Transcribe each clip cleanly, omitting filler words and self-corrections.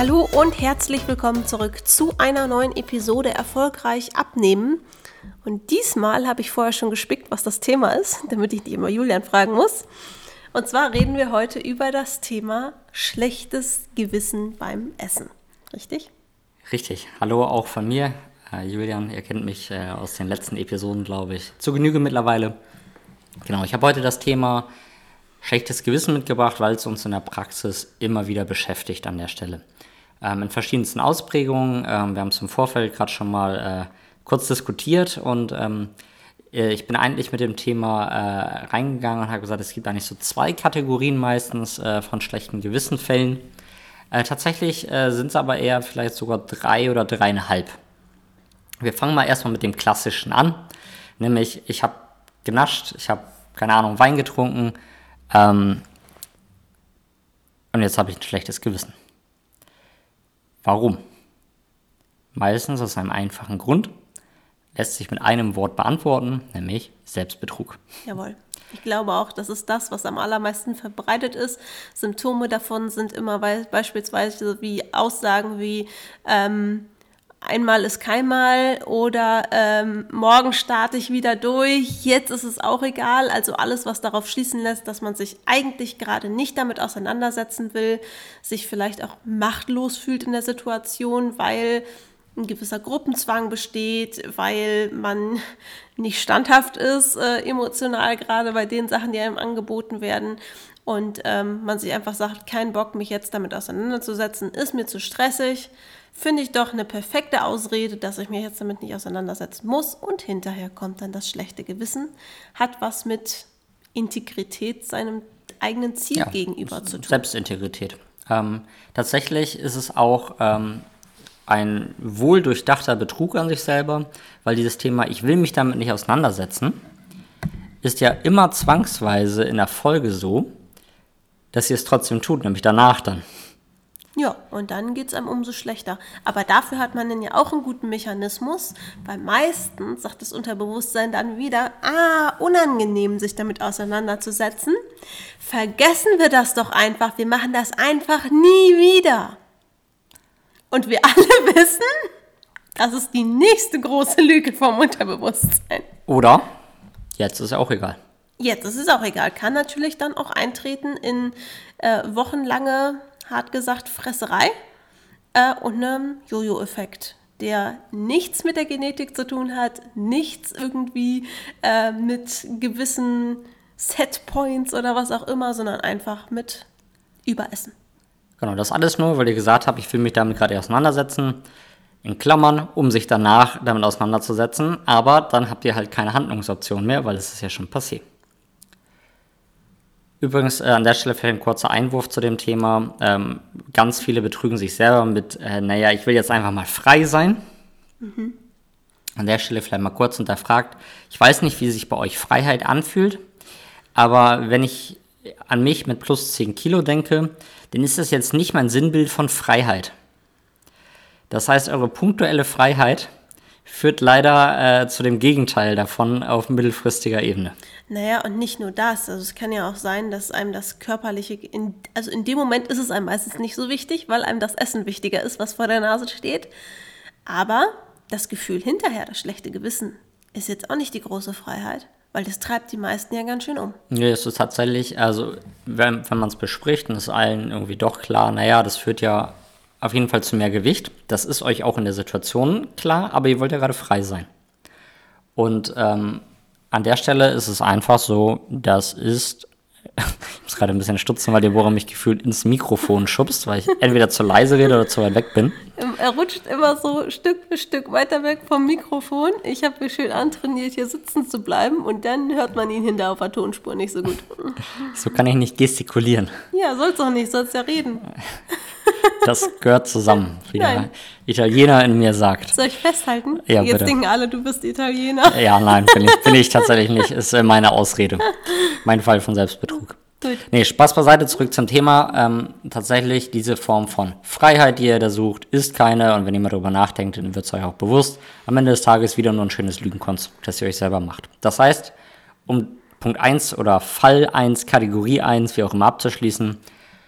Hallo und herzlich willkommen zurück zu einer neuen Episode Erfolgreich abnehmen. Und diesmal habe ich vorher schon gespickt, was das Thema ist, damit ich nicht immer Julian fragen muss. Und zwar reden wir heute über das Thema schlechtes Gewissen beim Essen. Richtig? Richtig. Hallo auch von mir. Julian, ihr kennt mich aus den letzten Episoden, glaube ich, zu Genüge mittlerweile. Genau, ich habe heute das Thema schlechtes Gewissen mitgebracht, weil es uns in der Praxis immer wieder beschäftigt an der Stelle. In verschiedensten Ausprägungen. Wir haben es im Vorfeld gerade schon mal kurz diskutiert und ich bin eigentlich mit dem Thema reingegangen und habe gesagt, es gibt eigentlich so 2 Kategorien meistens von schlechten Gewissenfällen. Tatsächlich sind es aber eher vielleicht sogar 3 oder 3,5. Wir fangen mal erstmal mit dem Klassischen an, nämlich ich habe genascht, ich habe, keine Ahnung, Wein getrunken und jetzt habe ich ein schlechtes Gewissen. Warum? Meistens aus einem einfachen Grund, lässt sich mit einem Wort beantworten, nämlich Selbstbetrug. Jawohl. Ich glaube auch, das ist das, was am allermeisten verbreitet ist. Symptome davon sind immer beispielsweise wie Aussagen wie einmal ist keinmal oder morgen starte ich wieder durch, jetzt ist es auch egal. Also alles, was darauf schließen lässt, dass man sich eigentlich gerade nicht damit auseinandersetzen will, sich vielleicht auch machtlos fühlt in der Situation, weil ein gewisser Gruppenzwang besteht, weil man nicht standhaft ist, emotional, gerade bei den Sachen, die einem angeboten werden. Und man sich einfach sagt, kein Bock, mich jetzt damit auseinanderzusetzen, ist mir zu stressig. Finde ich doch eine perfekte Ausrede, dass ich mich jetzt damit nicht auseinandersetzen muss. Und hinterher kommt dann das schlechte Gewissen. Hat was mit Integrität seinem eigenen Ziel gegenüber zu tun. Selbstintegrität. Tatsächlich ist es auch ein wohl durchdachter Betrug an sich selber, weil dieses Thema, ich will mich damit nicht auseinandersetzen, ist ja immer zwangsweise in der Folge so, dass sie es trotzdem tut, nämlich danach dann. Ja, und dann geht es einem umso schlechter. Aber dafür hat man dann ja auch einen guten Mechanismus, weil meistens sagt das Unterbewusstsein dann wieder, unangenehm, sich damit auseinanderzusetzen. Vergessen wir das doch einfach, wir machen das einfach nie wieder. Und wir alle wissen, das ist die nächste große Lüge vom Unterbewusstsein. Oder, jetzt ist ja auch egal. Jetzt ist es auch egal. Kann natürlich dann auch eintreten in wochenlange, hart gesagt, Fresserei und einem Jojo-Effekt, der nichts mit der Genetik zu tun hat, nichts irgendwie mit gewissen Setpoints oder was auch immer, sondern einfach mit Überessen. Genau, das alles nur, weil ihr gesagt habt, ich will mich damit gerade auseinandersetzen, in Klammern, um sich danach damit auseinanderzusetzen, aber dann habt ihr halt keine Handlungsoption mehr, weil es ist ja schon passiert. Übrigens, an der Stelle vielleicht ein kurzer Einwurf zu dem Thema. Ganz viele betrügen sich selber mit, ich will jetzt einfach mal frei sein. Mhm. An der Stelle vielleicht mal kurz hinterfragt. Ich weiß nicht, wie sich bei euch Freiheit anfühlt, aber wenn ich an mich mit plus 10 Kilo denke, dann ist das jetzt nicht mein Sinnbild von Freiheit. Das heißt, eure punktuelle Freiheit führt leider zu dem Gegenteil davon auf mittelfristiger Ebene. Naja, und nicht nur das. Also es kann ja auch sein, dass einem das Körperliche, in dem Moment ist es einem meistens nicht so wichtig, weil einem das Essen wichtiger ist, was vor der Nase steht. Aber das Gefühl hinterher, das schlechte Gewissen, ist jetzt auch nicht die große Freiheit, weil das treibt die meisten ja ganz schön um. Ja, es ist tatsächlich, also wenn man es bespricht, dann ist allen irgendwie doch klar, das führt ja auf jeden Fall zu mehr Gewicht. Das ist euch auch in der Situation klar, aber ihr wollt ja gerade frei sein. Und an der Stelle ist es einfach so, das ist, ich muss gerade ein bisschen stutzen, weil Deborah mich gefühlt ins Mikrofon schubst, weil ich entweder zu leise rede oder zu weit weg bin. Er rutscht immer so Stück für Stück weiter weg vom Mikrofon. Ich habe mir schön antrainiert, hier sitzen zu bleiben und dann hört man ihn hinter auf der Tonspur nicht so gut. So kann ich nicht gestikulieren. Ja, soll's auch nicht, sollst ja reden. Das gehört zusammen, wie der Italiener in mir sagt. Soll ich festhalten? Ja, jetzt bitte. Denken alle, du bist Italiener. Ja, nein, bin ich tatsächlich nicht. Ist meine Ausrede. Mein Fall von Selbstbetrug. Gut. Nee, Spaß beiseite, zurück zum Thema. Tatsächlich, diese Form von Freiheit, die ihr da sucht, ist keine. Und wenn ihr mal darüber nachdenkt, dann wird es euch auch bewusst. Am Ende des Tages wieder nur ein schönes Lügenkonstrukt, das ihr euch selber macht. Das heißt, um Punkt 1 oder Fall 1, Kategorie 1, wie auch immer abzuschließen,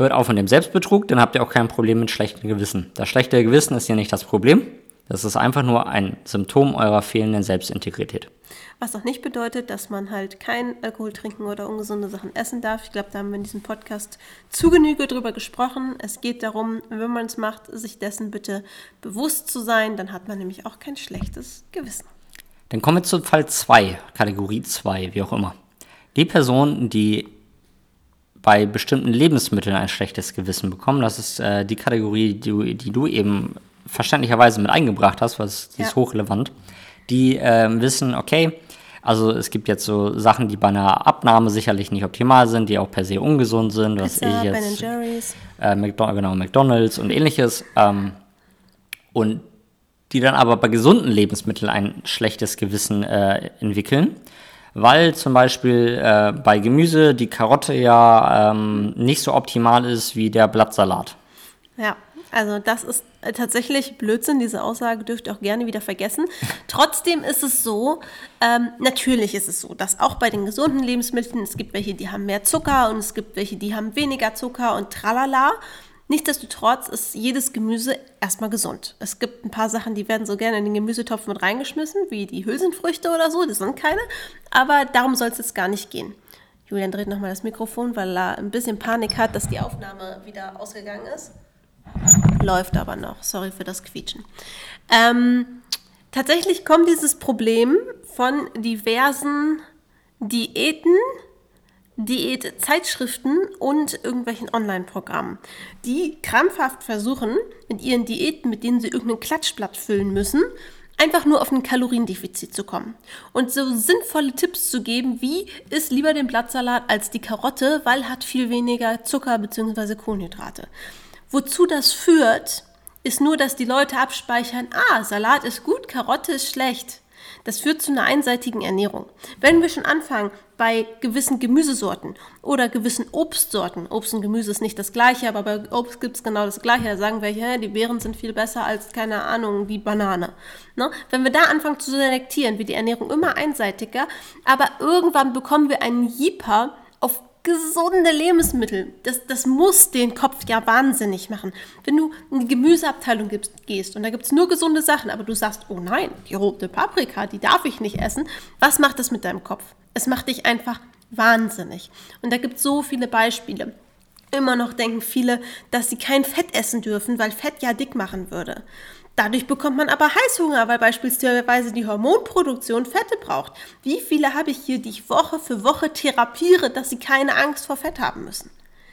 Hört auf mit dem Selbstbetrug, dann habt ihr auch kein Problem mit schlechtem Gewissen. Das schlechte Gewissen ist hier nicht das Problem. Das ist einfach nur ein Symptom eurer fehlenden Selbstintegrität. Was auch nicht bedeutet, dass man halt kein Alkohol trinken oder ungesunde Sachen essen darf. Ich glaube, da haben wir in diesem Podcast zu Genüge drüber gesprochen. Es geht darum, wenn man es macht, sich dessen bitte bewusst zu sein. Dann hat man nämlich auch kein schlechtes Gewissen. Dann kommen wir zu Fall 2, Kategorie 2, wie auch immer. Die Personen, die bei bestimmten Lebensmitteln ein schlechtes Gewissen bekommen, das ist die Kategorie, die du eben verständlicherweise mit eingebracht hast, weil die ist hochrelevant, die wissen, okay, also es gibt jetzt so Sachen, die bei einer Abnahme sicherlich nicht optimal sind, die auch per se ungesund sind, Pizza, Ben & Jerry's, McDonald's und ähnliches, und die dann aber bei gesunden Lebensmitteln ein schlechtes Gewissen entwickeln, weil zum Beispiel bei Gemüse die Karotte ja nicht so optimal ist wie der Blattsalat. Ja, also das ist tatsächlich Blödsinn, diese Aussage dürft ihr auch gerne wieder vergessen. Trotzdem ist es so, natürlich ist es so, dass auch bei den gesunden Lebensmitteln, es gibt welche, die haben mehr Zucker und es gibt welche, die haben weniger Zucker und tralala. Nichtsdestotrotz ist jedes Gemüse erstmal gesund. Es gibt ein paar Sachen, die werden so gerne in den Gemüsetopf mit reingeschmissen, wie die Hülsenfrüchte oder so, das sind keine, aber darum soll es jetzt gar nicht gehen. Julian dreht nochmal das Mikrofon, weil er ein bisschen Panik hat, dass die Aufnahme wieder ausgegangen ist. Läuft aber noch, sorry für das Quietschen. Tatsächlich kommt dieses Problem von diversen Diätzeitschriften und irgendwelchen Online-Programmen, die krampfhaft versuchen, mit ihren Diäten, mit denen sie irgendein Klatschblatt füllen müssen, einfach nur auf ein Kaloriendefizit zu kommen. Und so sinnvolle Tipps zu geben, wie isst lieber den Blattsalat als die Karotte, weil hat viel weniger Zucker bzw. Kohlenhydrate. Wozu das führt, ist nur, dass die Leute abspeichern, Salat ist gut, Karotte ist schlecht. Das führt zu einer einseitigen Ernährung. Wenn wir schon anfangen, bei gewissen Gemüsesorten oder gewissen Obstsorten, Obst und Gemüse ist nicht das Gleiche, aber bei Obst gibt es genau das Gleiche, da sagen wir, die Beeren sind viel besser als, keine Ahnung, die Banane. Ne? Wenn wir da anfangen zu selektieren, wird die Ernährung immer einseitiger, aber irgendwann bekommen wir einen Jeeper auf gesunde Lebensmittel, das muss den Kopf ja wahnsinnig machen. Wenn du in die Gemüseabteilung gehst und da gibt es nur gesunde Sachen, aber du sagst, oh nein, die rote Paprika, die darf ich nicht essen, was macht das mit deinem Kopf? Es macht dich einfach wahnsinnig. Und da gibt es so viele Beispiele. Immer noch denken viele, dass sie kein Fett essen dürfen, weil Fett ja dick machen würde. Dadurch bekommt man aber Heißhunger, weil beispielsweise die Hormonproduktion Fette braucht. Wie viele habe ich hier, die ich Woche für Woche therapiere, dass sie keine Angst vor Fett haben müssen?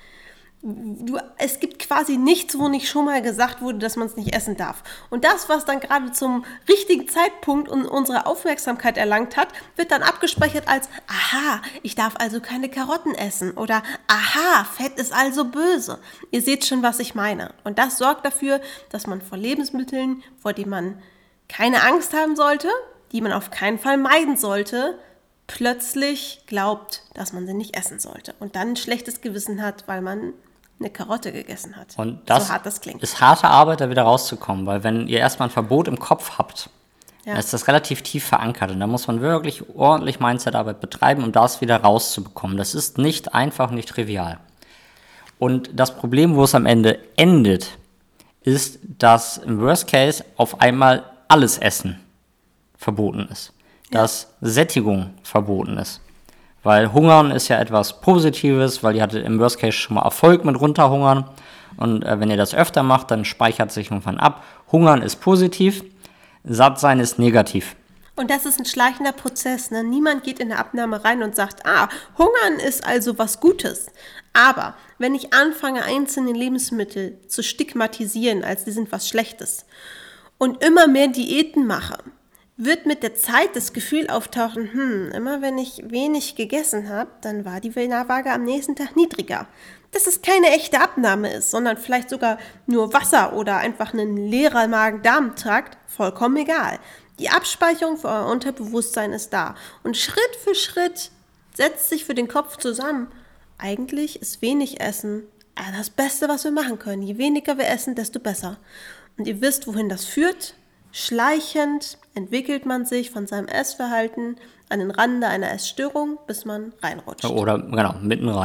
Es gibt quasi nichts, wo nicht schon mal gesagt wurde, dass man es nicht essen darf. Und das, was dann gerade zum richtigen Zeitpunkt unsere Aufmerksamkeit erlangt hat, wird dann abgespeichert als, aha, ich darf also keine Karotten essen oder aha, Fett ist also böse. Ihr seht schon, was ich meine. Und das sorgt dafür, dass man vor Lebensmitteln, vor denen man keine Angst haben sollte, die man auf keinen Fall meiden sollte, plötzlich glaubt, dass man sie nicht essen sollte. Und dann ein schlechtes Gewissen hat, weil man eine Karotte gegessen hat. Und das, so hart das klingt, ist harte Arbeit, da wieder rauszukommen, weil wenn ihr erstmal ein Verbot im Kopf habt, dann ist das relativ tief verankert und da muss man wirklich ordentlich Mindset-Arbeit betreiben, um das wieder rauszubekommen. Das ist nicht einfach, nicht trivial. Und das Problem, wo es am Ende endet, ist, dass im Worst Case auf einmal alles Essen verboten ist. Dass Sättigung verboten ist. Weil Hungern ist ja etwas Positives, weil ihr hattet im Worst Case schon mal Erfolg mit runterhungern. Und wenn ihr das öfter macht, dann speichert sich irgendwann ab. Hungern ist positiv, Sattsein ist negativ. Und das ist ein schleichender Prozess. Ne? Niemand geht in eine Abnahme rein und sagt, Hungern ist also was Gutes. Aber wenn ich anfange, einzelne Lebensmittel zu stigmatisieren, als die sind was Schlechtes, und immer mehr Diäten mache, wird mit der Zeit das Gefühl auftauchen, immer wenn ich wenig gegessen habe, dann war die Waage am nächsten Tag niedriger. Dass es keine echte Abnahme ist, sondern vielleicht sogar nur Wasser oder einfach ein leerer Magen-Darm-Trakt, vollkommen egal. Die Abspeicherung für euer Unterbewusstsein ist da. Und Schritt für Schritt setzt sich für den Kopf zusammen. Eigentlich ist wenig Essen das Beste, was wir machen können. Je weniger wir essen, desto besser. Und ihr wisst, wohin das führt. Schleichend entwickelt man sich von seinem Essverhalten an den Rande einer Essstörung, bis man reinrutscht. Oder, genau, mitten rein.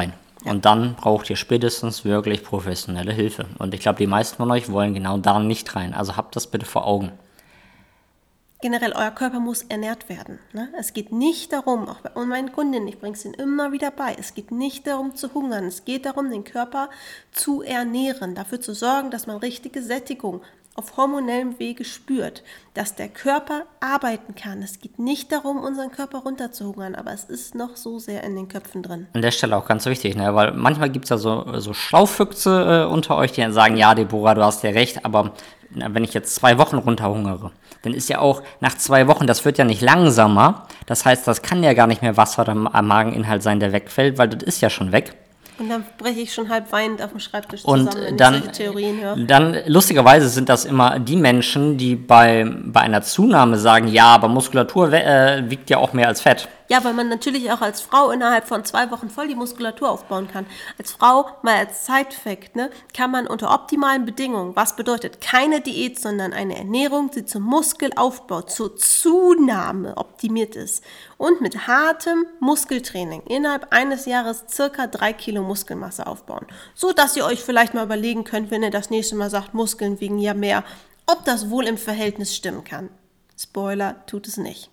Und dann braucht ihr spätestens wirklich professionelle Hilfe. Und ich glaube, die meisten von euch wollen genau da nicht rein. Also habt das bitte vor Augen. Generell, euer Körper muss ernährt werden. Ne? Es geht nicht darum, auch bei meinen Kundinnen, ich bringe es ihnen immer wieder bei, es geht nicht darum zu hungern, es geht darum, den Körper zu ernähren, dafür zu sorgen, dass man richtige Sättigung auf hormonellem Wege spürt, dass der Körper arbeiten kann. Es geht nicht darum, unseren Körper runterzuhungern, aber es ist noch so sehr in den Köpfen drin. An der Stelle auch ganz wichtig, ne? Weil manchmal gibt es ja so Schlaufüchse unter euch, die dann sagen, ja, Deborah, du hast ja recht, aber wenn ich jetzt 2 Wochen runterhungere, dann ist ja auch nach 2 Wochen, das wird ja nicht langsamer. Das heißt, das kann ja gar nicht mehr Wasser am Mageninhalt sein, der wegfällt, weil das ist ja schon weg. Und dann breche ich schon halb weinend auf dem Schreibtisch zusammen, wenn ich solche Theorien höre. Dann, lustigerweise sind das immer die Menschen, die bei einer Zunahme sagen, ja, aber Muskulatur wiegt ja auch mehr als Fett. Ja, weil man natürlich auch als Frau innerhalb von 2 Wochen voll die Muskulatur aufbauen kann. Als Frau, mal als Side-Fact, ne, kann man unter optimalen Bedingungen, was bedeutet keine Diät, sondern eine Ernährung, die zum Muskelaufbau, zur Zunahme optimiert ist und mit hartem Muskeltraining innerhalb eines Jahres circa 3 Kilo Muskelmasse aufbauen. So dass ihr euch vielleicht mal überlegen könnt, wenn ihr das nächste Mal sagt, Muskeln wiegen ja mehr, ob das wohl im Verhältnis stimmen kann. Spoiler, tut es nicht.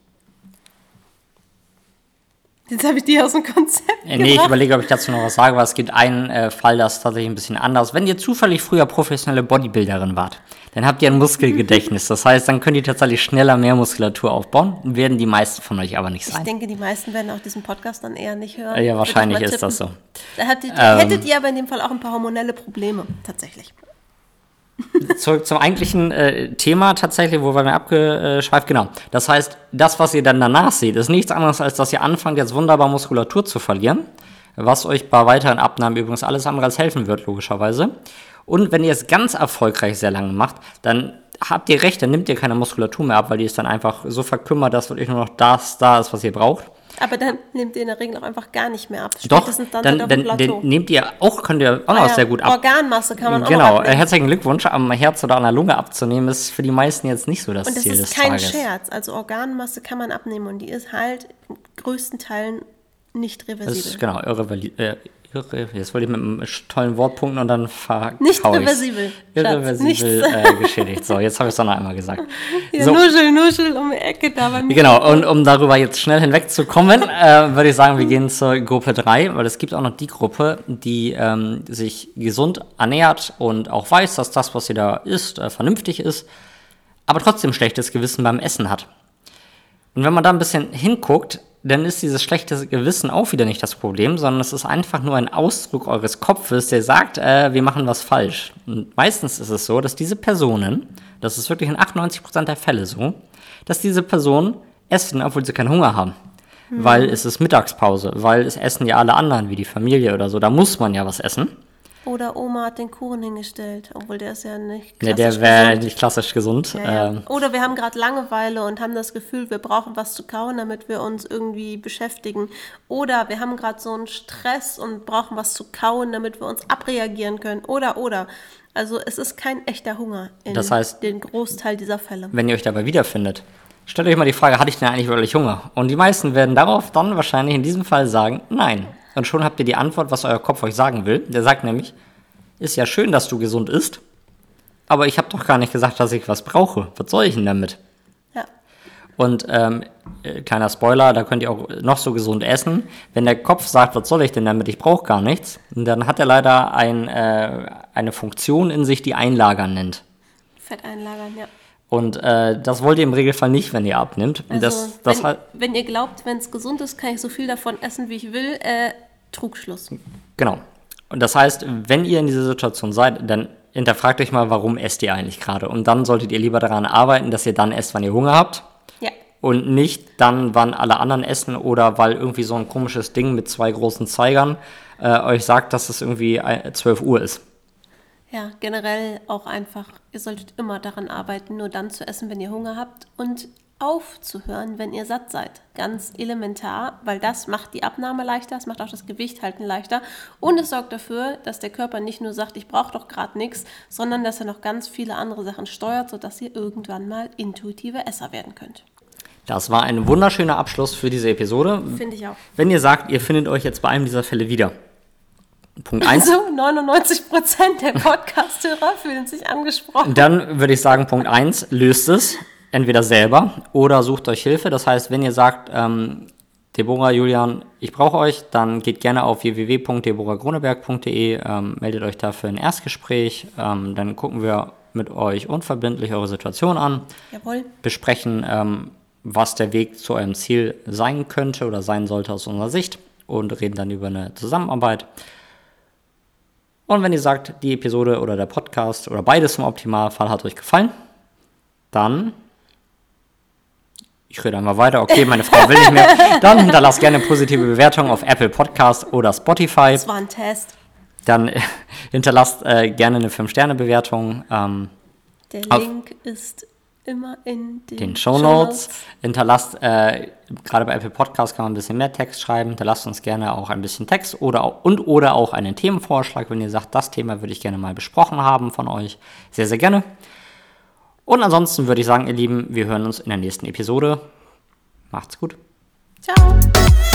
Jetzt habe ich die aus dem Konzept gebracht. Nee, ich überlege, ob ich dazu noch was sage, weil es gibt einen Fall, das ist tatsächlich ein bisschen anders. Wenn ihr zufällig früher professionelle Bodybuilderin wart, dann habt ihr ein Muskelgedächtnis. Das heißt, dann könnt ihr tatsächlich schneller mehr Muskulatur aufbauen. Werden die meisten von euch aber nicht sein. Ich denke, die meisten werden auch diesen Podcast dann eher nicht hören. Ja, wahrscheinlich ist das so. Da hättet ihr aber in dem Fall auch ein paar hormonelle Probleme, tatsächlich. Zurück zum eigentlichen Thema tatsächlich, wo wir mir abgeschweift, genau. Das heißt, das, was ihr dann danach seht, ist nichts anderes, als dass ihr anfangt, jetzt wunderbar Muskulatur zu verlieren, was euch bei weiteren Abnahmen übrigens alles andere als helfen wird, logischerweise. Und wenn ihr es ganz erfolgreich sehr lange macht, dann habt ihr recht, dann nimmt ihr keine Muskulatur mehr ab, weil die ist dann einfach so verkümmert, dass wirklich nur noch das da ist, was ihr braucht. Aber dann nehmt ihr in der Regel auch einfach gar nicht mehr ab. Doch, dann nehmt ihr auch, könnt ihr auch noch sehr gut ab. Organmasse kann man auch Genau, abnehmen. Herzlichen Glückwunsch, am Herz oder an der Lunge abzunehmen, ist für die meisten jetzt nicht so das Ziel des Tages. Und das ist kein Scherz, also Organmasse kann man abnehmen und die ist halt in größten Teilen nicht reversibel. Das ist genau, jetzt wollte ich mit einem tollen Wort punkten und dann nicht reversibel. Irreversibel geschädigt. So, jetzt habe ich es noch einmal gesagt. Ja, so. Nuschel um die Ecke da bei mir. Genau, und um darüber jetzt schnell hinwegzukommen, würde ich sagen, wir gehen zur Gruppe 3, weil es gibt auch noch die Gruppe, die sich gesund ernährt und auch weiß, dass das, was sie da isst, vernünftig ist, aber trotzdem schlechtes Gewissen beim Essen hat. Und wenn man da ein bisschen hinguckt, dann ist dieses schlechte Gewissen auch wieder nicht das Problem, sondern es ist einfach nur ein Ausdruck eures Kopfes, der sagt, wir machen was falsch. Und meistens ist es so, dass diese Personen, das ist wirklich in 98% der Fälle so, dass diese Personen essen, obwohl sie keinen Hunger haben. Weil es ist Mittagspause, weil es essen ja alle anderen, wie die Familie oder so, da muss man ja was essen. Oder Oma hat den Kuchen hingestellt, obwohl der ist ja nicht klassisch gesund. Der wäre nicht klassisch gesund. Ja. Oder wir haben gerade Langeweile und haben das Gefühl, wir brauchen was zu kauen, damit wir uns irgendwie beschäftigen. Oder wir haben gerade so einen Stress und brauchen was zu kauen, damit wir uns abreagieren können. Oder. Also es ist kein echter Hunger in den Großteil dieser Fälle. Wenn ihr euch dabei wiederfindet, stellt euch mal die Frage, hatte ich denn eigentlich wirklich Hunger? Und die meisten werden darauf dann wahrscheinlich in diesem Fall sagen, nein. Und schon habt ihr die Antwort, was euer Kopf euch sagen will. Der sagt nämlich, ist ja schön, dass du gesund isst, aber ich habe doch gar nicht gesagt, dass ich was brauche. Was soll ich denn damit? Ja. Und kleiner Spoiler, da könnt ihr auch noch so gesund essen. Wenn der Kopf sagt, was soll ich denn damit, ich brauche gar nichts, dann hat er leider eine Funktion in sich, die Einlagern nennt. Fett einlagern, ja. Und das wollt ihr im Regelfall nicht, wenn ihr abnimmt. Also, wenn ihr glaubt, wenn es gesund ist, kann ich so viel davon essen, wie ich will, Trugschluss. Genau. Und das heißt, wenn ihr in dieser Situation seid, dann hinterfragt euch mal, warum esst ihr eigentlich gerade? Und dann solltet ihr lieber daran arbeiten, dass ihr dann esst, wann ihr Hunger habt. Ja. Und nicht dann, wann alle anderen essen oder weil irgendwie so ein komisches Ding mit 2 großen Zeigern euch sagt, dass es irgendwie 12 Uhr ist. Ja, generell auch einfach, ihr solltet immer daran arbeiten, nur dann zu essen, wenn ihr Hunger habt und aufzuhören, wenn ihr satt seid. Ganz elementar, weil das macht die Abnahme leichter, es macht auch das Gewicht halten leichter und es sorgt dafür, dass der Körper nicht nur sagt, ich brauche doch gerade nichts, sondern dass er noch ganz viele andere Sachen steuert, sodass ihr irgendwann mal intuitive Esser werden könnt. Das war ein wunderschöner Abschluss für diese Episode. Finde ich auch. Wenn ihr sagt, ihr findet euch jetzt bei einem dieser Fälle wieder, Punkt 1. Also 99% der Podcast-Hörer fühlen sich angesprochen. Dann würde ich sagen, Punkt 1, löst es entweder selber oder sucht euch Hilfe. Das heißt, wenn ihr sagt, Deborah, Julian, ich brauche euch, dann geht gerne auf www.deborahgroneberg.de, meldet euch da für ein Erstgespräch, dann gucken wir mit euch unverbindlich eure Situation an, Jawohl. besprechen, was der Weg zu eurem Ziel sein könnte oder sein sollte aus unserer Sicht und reden dann über eine Zusammenarbeit. Und wenn ihr sagt, die Episode oder der Podcast oder beides im Optimalfall hat euch gefallen, dann, ich rede einmal weiter, okay, meine Frau will nicht mehr, dann hinterlasst gerne eine positive Bewertung auf Apple Podcast oder Spotify. Das war ein Test. Dann hinterlasst gerne eine 5-Sterne-Bewertung. Der Link ist immer in den Shownotes. Hinterlasst, gerade bei Apple Podcast kann man ein bisschen mehr Text schreiben. Hinterlasst uns gerne auch ein bisschen Text oder auch einen Themenvorschlag, wenn ihr sagt, das Thema würde ich gerne mal besprochen haben von euch. Sehr, sehr gerne. Und ansonsten würde ich sagen, ihr Lieben, wir hören uns in der nächsten Episode. Macht's gut. Ciao.